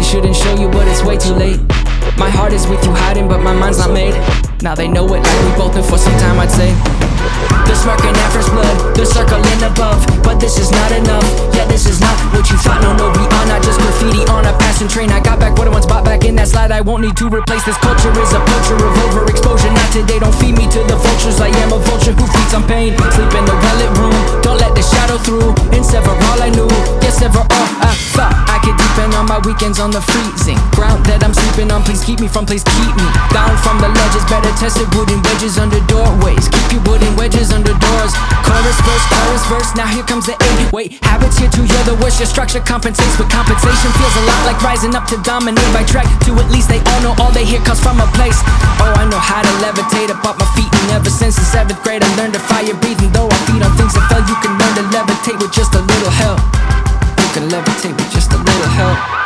shouldn't show you, but it's way too late. My heart is with you hiding, but my mind's not made. Now they know it like we both been for some time, I'd say. They're smirking at first blood, they're circling above, but this is not enough. Yeah, this is not what you thought. No, we are not just graffiti on a passing train. I got back what I once bought back in that slide. I won't need to replace this culture. Is a culture of overexposure. Not today, don't feed me to the vultures. I am a vulture who feeds on pain. Sleep in the well-lit room, don't let the shadow through. And sever all I knew, yes, sever all I thought I could deepen on my weekends on the freezing ground that I'm sleeping on. Please keep me from, please keep me down from the ledges. Better tested wooden wedges under doorways. Keep you wooden wedges under doors. Chorus verse, now here comes the 8. Wait, habits here too, you're the worst. Your structure compensates, but compensation feels a lot like rising up to dominate by track. To at least they all know all they hear comes from a place. Oh, I know how to levitate up off my feet. And ever since the 7th grade I learned to fire breathing. Though I feed on things that fell, you can learn to levitate with just a little help. You can levitate with just a little help.